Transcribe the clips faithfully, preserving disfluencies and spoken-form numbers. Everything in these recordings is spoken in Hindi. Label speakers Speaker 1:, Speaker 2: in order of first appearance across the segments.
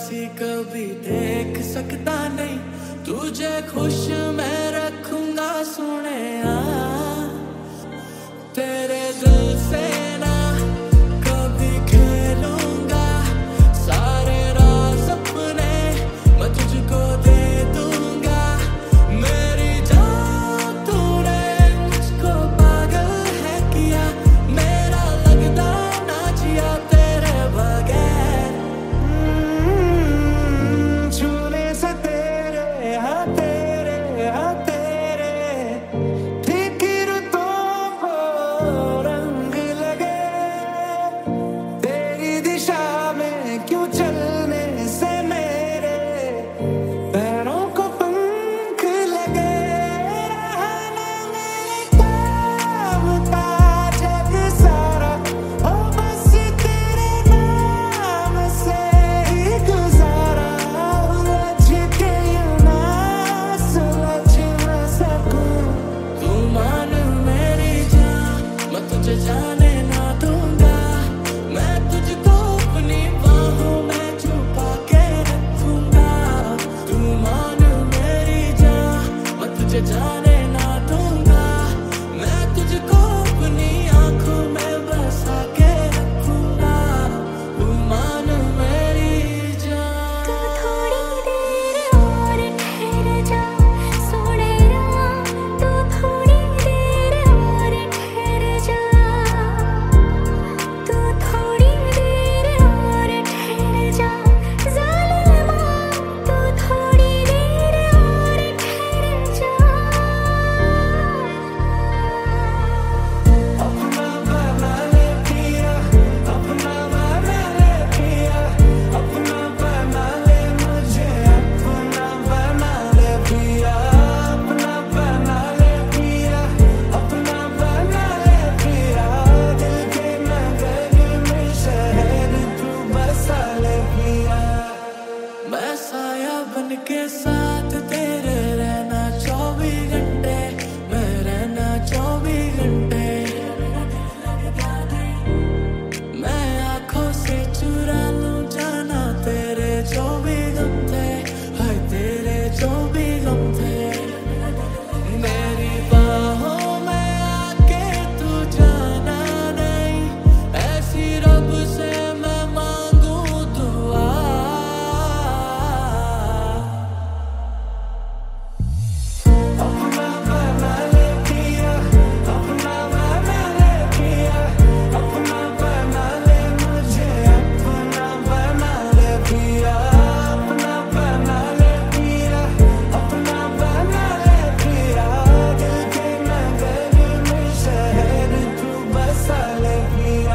Speaker 1: उदासी कभी देख सकता नहीं, तुझे खुश मैं रखूंगा सोनिया। तेरे दिल से ना कभी खेलूंगा, सारे राज अपने मैं तुझको दे दूंगा। मेरी जान तूने मुझको पागल है किया, मेरा लगता ना जिया तेरे बगैर। छूने से तेरे हाँ तेरे हाँ तेरे फीकी रुतों को रंग लगे, तेरी दिशा में क्यों चलने से मेरे पैरों को पंख लगे। रहना मेरे काम का जग सारा, ओ बस तेरे नाम से ही गुजारा। उलझ के यूं ना सुलझ ना सकूं, तू मान मेरी जान मैं तुझे जाने ना दूंगा। मैं तुझको अपनी बाहों में छुपा के रखूंगा। तू मान मेरी जान मैं तुझे जाने ना दूंगा। मैं तुझको अपनी आंखों में बसा के रखूंगा। तू मान मेरी जान।
Speaker 2: तू थोड़ी देर और ठहर जा सोनेरा, तू थोड़ी देर और ठहर जा, तू थोड़ी देर और ठहर जा ज़ालिमा, तू थोड़ी देर और ठहर जा।
Speaker 1: अपना बना ले पिया, अपना बना ले पिया, अपना बना ले मुझे, अपना बना ले पिया, अपना बना ले पिया, अपना बना ले पिया। दिल के नगर में शहर तू बसा ले पिया। मैं साया बन के साथ तेरे रहना चौबीस घंटे, मैं रहना चौबीस घंटे। मैं आंखों से चुरा लूं जाना तेरे जो भी गम थे, हाय तेरे जो भी गम थे। मेरी बाहों में आके तू जाना नहीं, ऐसी रब से मैं मांगू दुआ। अपना बना ले पिया, अपना बना ले पिया, अपना बना ले मुझे, अपना बना ले पिया, अपना बना ले पिया, अपना बना ले पिया। दिल के नगर में शहर तू बसा ले पिया।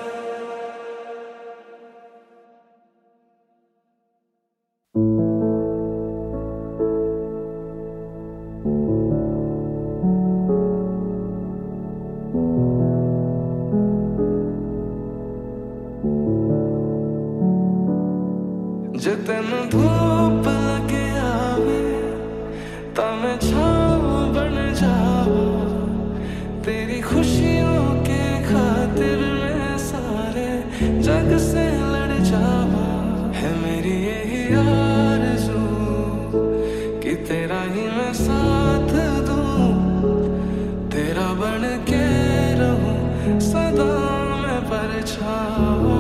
Speaker 1: जे तेनू धूप लगे आवे तां मैं छाँव बन जावां, तेरी खुशियों के खातिर मैं सारे जग से लड़ जावां। है मेरी यही आरज़ू कि तेरा ही मैं साथ दूं, तेरा बन के रहूं सदा मैं परछावा।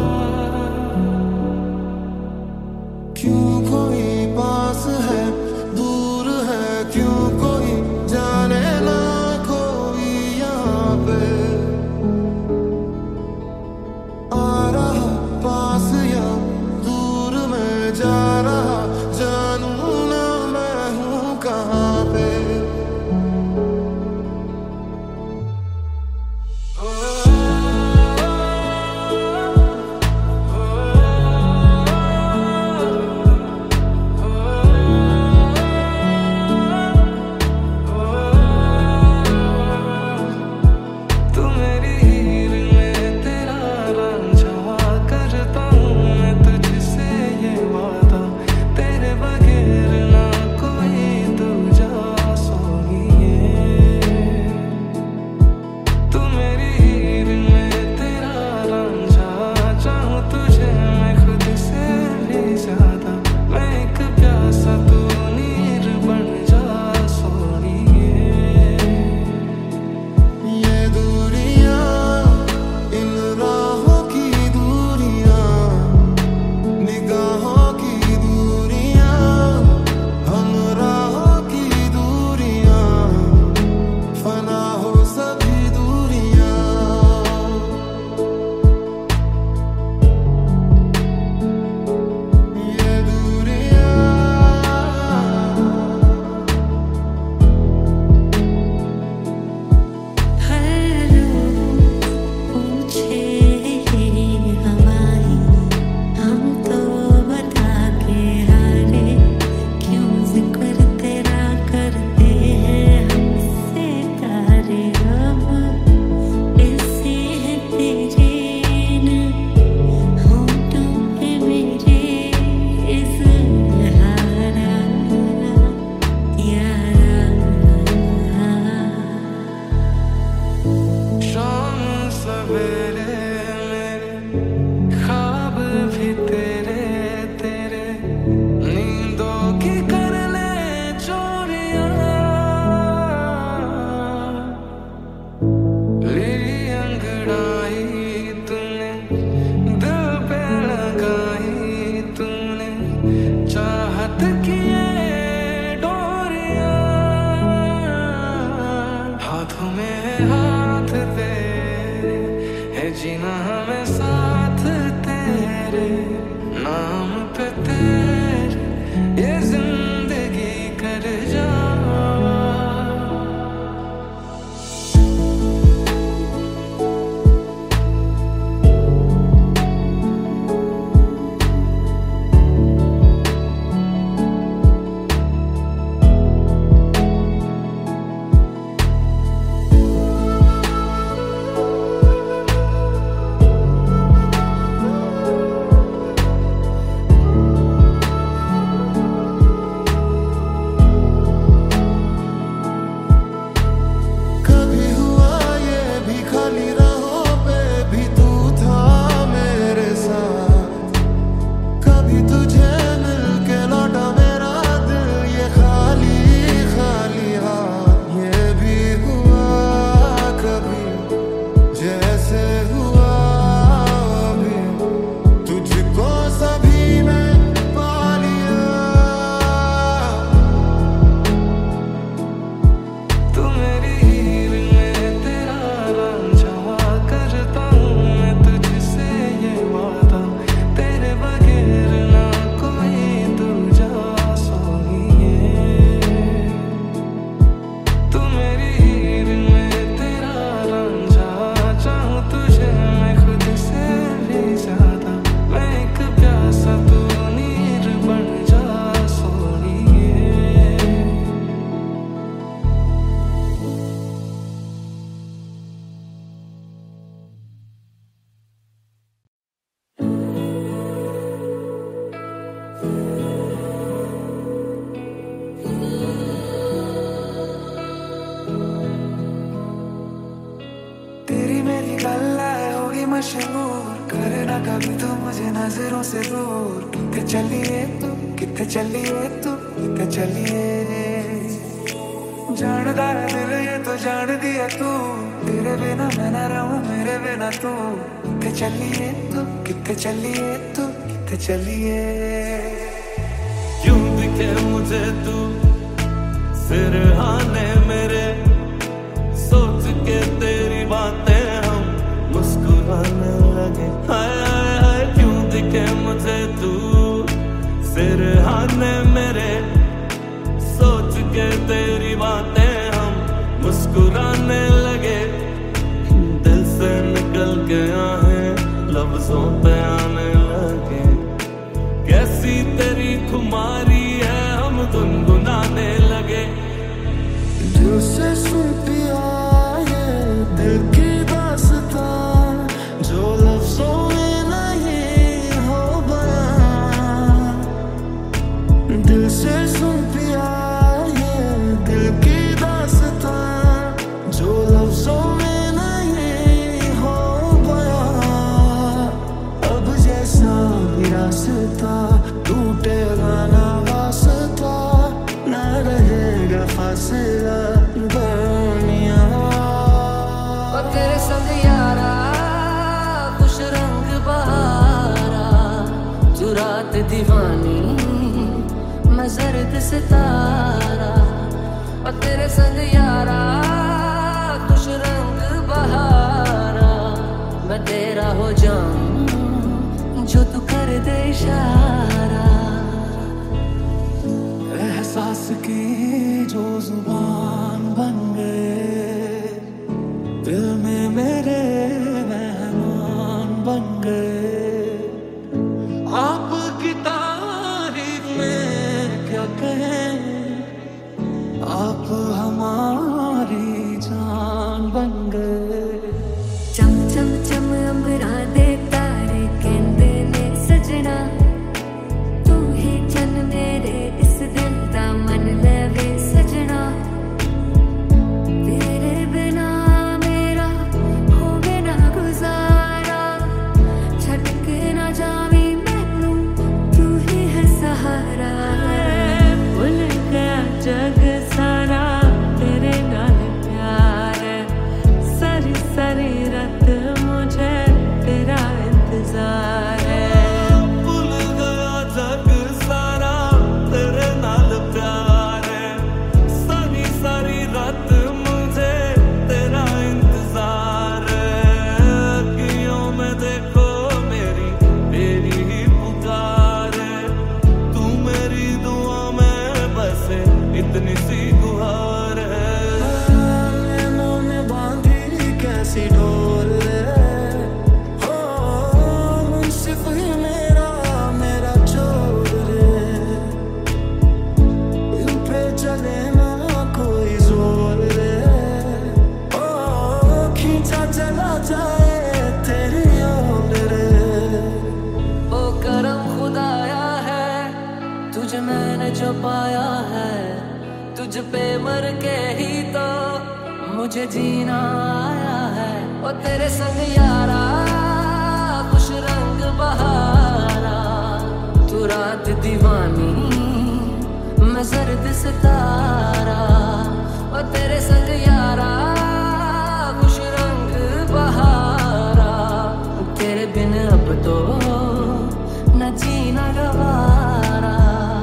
Speaker 1: क्यों कोई पास है दूर है, क्यों कोई जाने ना कोई यहाँ पे। आ रहा पास या दूर में जा रहा, जानू ना मैं हूँ कहाँ पे। नजरों से दूर किथे चलिए तू किथे चलिए तू किथे चलिए जानदा है दिल ये तो जान दिया तू तेरे बिना मैं ना रहूं मेरे बिना तू किथे चलिए तू किथे चलिए तू किथे चलिए
Speaker 3: क्यों दिखे मुझे तू सिरहाने मेरे सोच के तेरी बातें हम मुस्कुराने लगे हाय हाय हाय क्यों दिखे मुझे तू सिरहाने मेरे सोच के तेरी बातें हम मुस्कुराने लगे दिल से निकल के आहे लफ्जों पे आने लगे कैसी तेरी खुमारी है हम गुनगुनाने लगे
Speaker 1: दिल से सुन पिया ये दिल की दास्तां जो लफ्जों में नहीं हो बयां दिल से सुन पिया ये दिल की दास्तां जो लफ्जों में नहीं हो बयां अब जैसा भी रास्ता टूटेगा ना वास्ता ना रहेगा फासला दुनिया
Speaker 4: और तेरे संग यारा खुश रंग बहारा तू रात दीवानी मैं जर्द सितारा और तेरे संग यारा खुश रंग बहारा मैं तेरा हो जाऊं जो तू कर दे इशारा
Speaker 1: एहसास की जो जुबान बन गए दिल में मेरे मेहमान बन गए आपकी तारीफ में क्या कहें आप हमारी जान बन गए
Speaker 2: चम चम चम अंबरा दे तारे कहंदे ने सजना तू ही जन मेरे इस दिल दा मन लवे सजना तेरे बिना मेरा होवे ना गुजारा छट के ना जावी मैनू तू ही है सहारा
Speaker 4: भूल गया जग सारा तेरे नाल प्यार है सारी सारी रात मुझे तेरा इंतजार है
Speaker 3: भूल गया जग सारा तेरे नाल प्यार है सारी सारी रात मुझे तेरा इंतजार है अखियों में देखो मेरी तेरी ही पुकार है तू मेरी दुआ में बसे इतनी सी गुहार है
Speaker 1: नैनों में बांधी कैसी डोर हो मुंसिफ ही मेरा मेरा चोर रे इन पे चले ना कोई जोर रे ओ खींचा चला जाए तेरी ओर रे
Speaker 4: ओ करम खुदाया है तुझे मैंने जो पाया है तुझ पे मर के ही तो मुझे जीना आया है ओ तेरे संग यारा खुश रंग बहारा तू रात दीवानी मैं जर्द सितारा ओ तेरे संग यारा खुश रंग बहारा तेरे बिन अब तो न जीना गवारा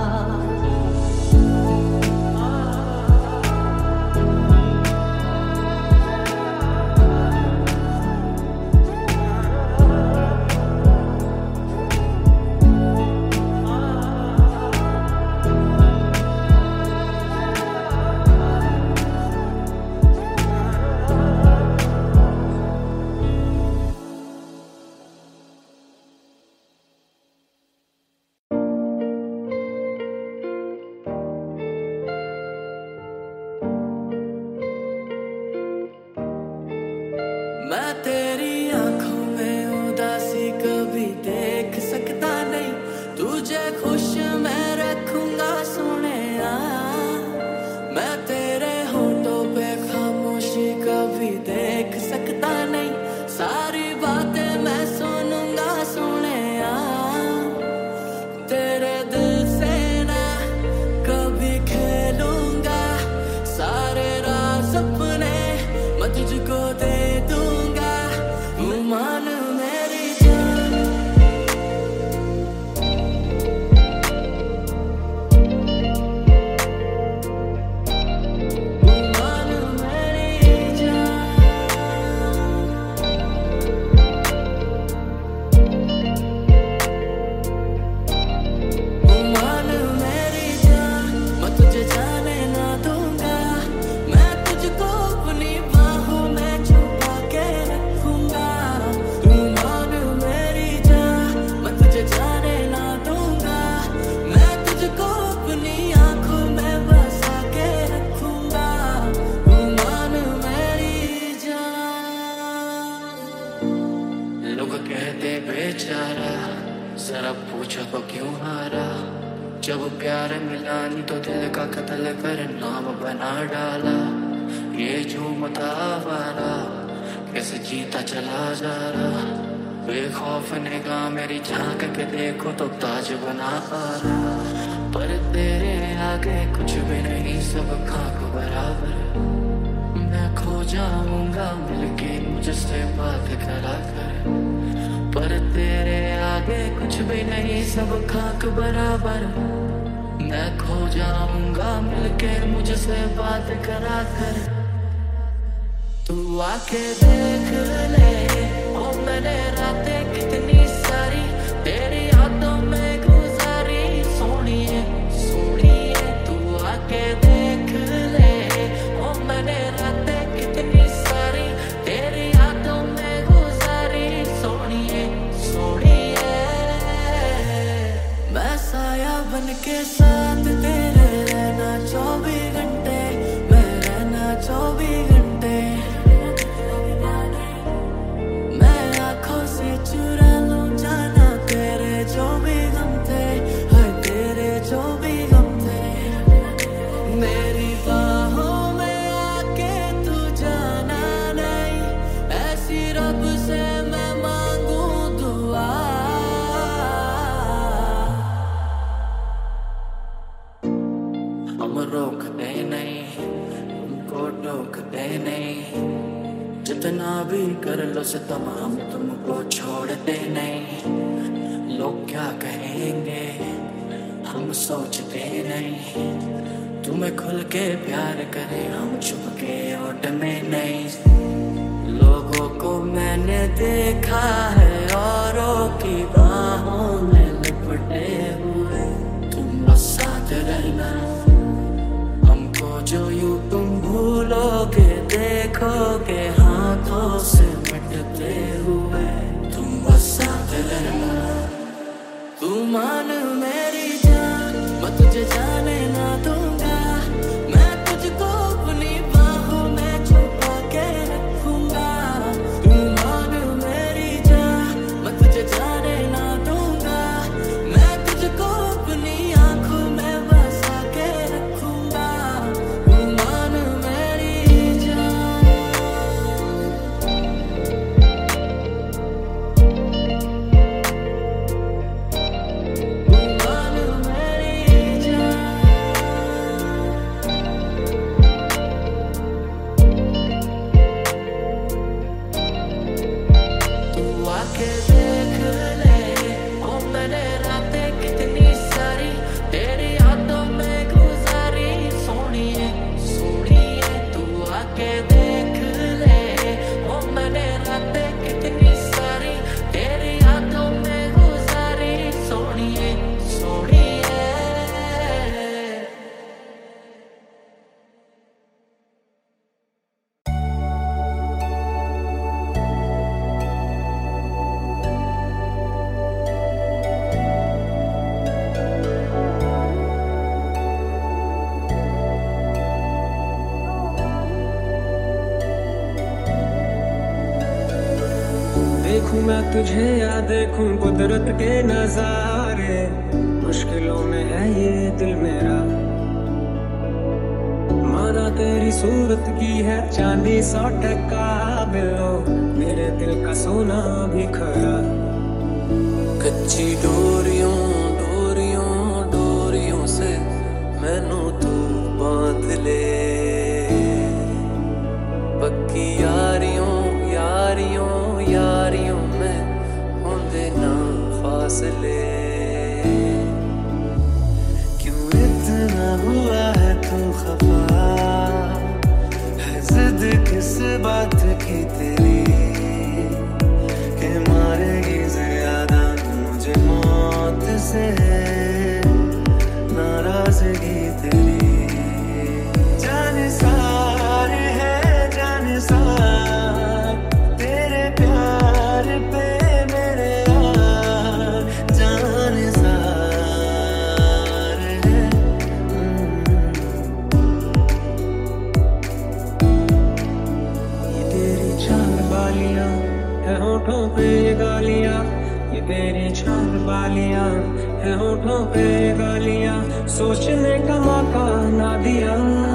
Speaker 4: मैं तेरी आंखों में उदासी कभी देख सकता नहीं तुझे खुश मैं रखूंगा सोने मैं तेरे होठों पे खामोशी कभी देख सकता नहीं सारी बातें मैं सुनूंगा सोने जब प्यार मिला नहीं तो दिल का कत्ल कर नाम बना डाला। ये झूम था आवारा कैसे जीता चला जा रहा। बेखौफ निगाह मेरी झांक के देखो तो ताज बना आ रहा। पर तेरे आगे कुछ भी नहीं सब खाक बराबर। मैं खो जाऊंगा मिलके मुझसे बात करा कर। पर तेरे आगे कुछ भी नहीं सब खाक बराबर। मैं खो जाऊंगा मिलके मुझसे बात करा कर। तू आके देख ले ओ मैंने रातें कितनी सारी तेरी यादों में गुजारी। सोनिए सोनिए तू आके देख ले ओ मैंने रातें कितनी सारी तेरी यादों में गुजारी। सोनिए सोनिए मैं साया बन के साथ तेरे रहना चौबीस घंटे। मैं रहना चौबीस घंटे। मैं आँखों से चुरा लूं जाना तेरे जो भी गम थे। हर तेरे जो भी गम थे। मेरी बाहों में आके तू जाना नहीं ऐसी रब से मैं मांगू दुआ। हम रोकते नहीं हमको टोकते नहीं। जितना भी कर लो सितम हम तुमको छोड़ते नहीं। लोग क्या कहेंगे हम सोचते नहीं। तुम्हें खुल के प्यार करें हम छुप के ओट में नहीं। लोगों को मैंने देखा है औरों की बाहों में लिपटे हुए। तुम बस साथ रहना हमको जो यूं तुम भूलोगे देखोगे हाथों से मिटते हुए। तुम बस साथ रहना। तू मान मेरी जान मैं तुझे जाने ना दूंगा। मैं तुझको अपनी बाहों में छुपा के रखूंगा। तू मान मेरी जान मैं तुझे जाने ना दूंगा। मैं तुझको अपनी आंखों में बसा के रखूंगा। तू मान मेरी जान। तू मान मेरी जान। तू आके देख ले ओ मैंने रातें कितनी सारी तेरी यादों में गुजारी। सोनिए सोनिए तू आके देख ले ओ मैंने रातें कितनी सारी तेरी यादों में गुजारी। सोनिए सोनिए
Speaker 1: देखूं मैं तुझे या देखूं कुदरत के नजारे। मुश्किलों में है ये दिल मेरा। माना तेरी सूरत की है चांदी सौ टका बिलो। मेरे दिल का सोना भी खरा।
Speaker 3: कच्ची डोरियों डोरियों डोरियों से मैनू तू बांध ले। पक्की यारियों यारियों यारियों में होंदे ना फासले।
Speaker 1: क्यों इतना हुआ है तू खफा। है जिद किस बात की तेरी के मारेगी ज्यादा मुझे मौत से। नाराजगी तेरी जाने सार है जाने सार तेरे प्यार पे मेरे यार। जाने सार है ये तेरी चाह पे गालियां सोचने का मौका ना दिया।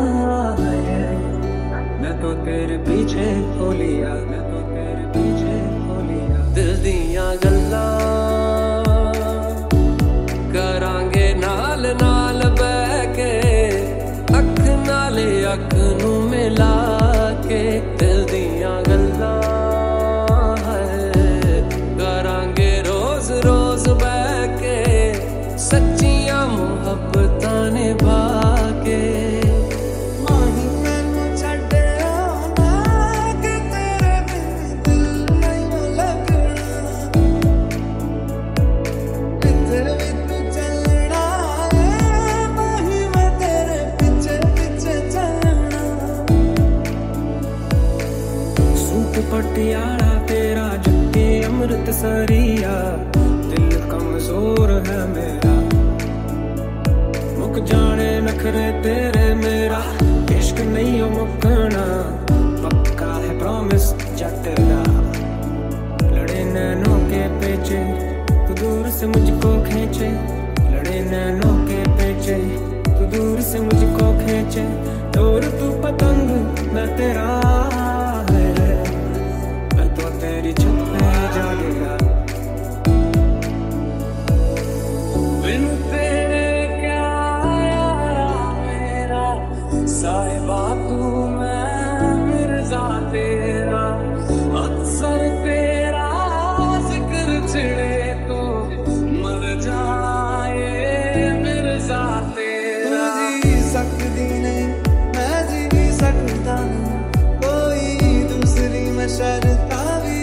Speaker 1: मैं तो तेरे पीछे हो लिया, मैं तो तेरे पीछे हो लिया।
Speaker 3: दिल दियां गल्लां करांगे नाल नाल बह के, अख नाले अख नू मिला के। दिल दियां गल्लां करांगे रोज रोज बह के, सच्चियां मुहब्बतां निभा के।
Speaker 1: पटियाला तेरा जट्टी अमृत सरिया, दिल कमजोर है मेरा। मुक जाने नखरे तेरे मेरा, इश्क नहीं हो मुकना, पक्का है प्रॉमिस जा तेरा। लड़े नैनों के पेचे तू दूर से मुझको खींचे, लड़े नैनों के पेचे तू दूर से मुझको खींचे। दूर तू पतंग मैं तेरा, तेरी छत पे जा गया। बिन तेरे क्या यारा मेरा, साहिबा तू मैं मिर्जा तेरा। अक्सर तेरा जिक्र छिड़े तो मर जाए मिर्जा तेरा।
Speaker 5: तू जी सकती नहीं मैं जी सकता, कोई दूसरी मैं शर्ता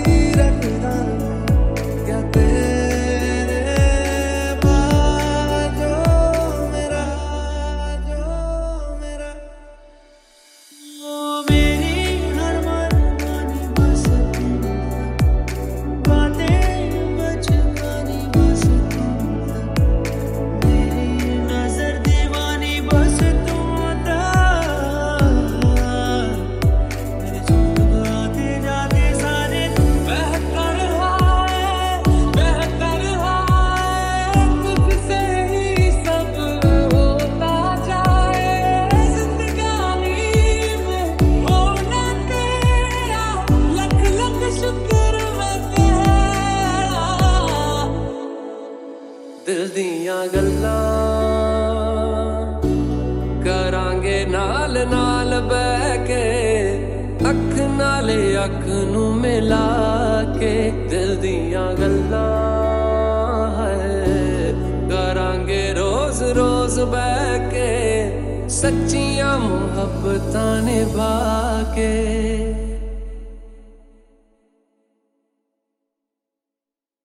Speaker 3: दिल दियां गल्लां करांगे नाल नाल बह के, अख नाले अख नू मिला के। दिल दियां गल्लां करांगे रोज रोज बह के, सच्चियां मुहब्बतां निभा के।